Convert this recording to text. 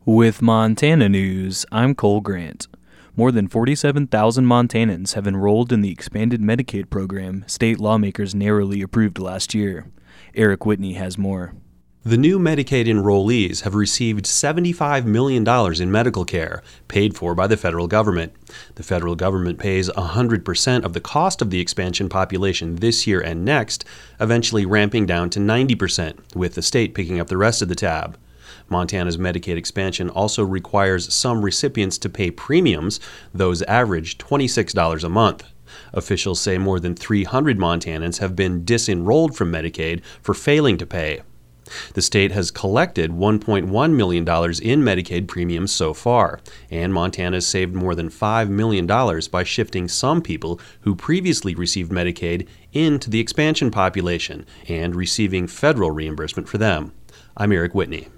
With Montana News, I'm Cole Grant. More than 47,000 Montanans have enrolled in the expanded Medicaid program state lawmakers narrowly approved last year. Eric Whitney has more. The new Medicaid enrollees have received $75 million in medical care, paid for by the federal government. The federal government pays 100% of the cost of the expansion population this year and next, eventually ramping down to 90%, with the state picking up the rest of the tab. Montana's Medicaid expansion also requires some recipients to pay premiums. Those average $26 a month. Officials say more than 300 Montanans have been disenrolled from Medicaid for failing to pay. The state has collected $1.1 million in Medicaid premiums so far, and Montana has saved more than $5 million by shifting some people who previously received Medicaid into the expansion population and receiving federal reimbursement for them. I'm Eric Whitney.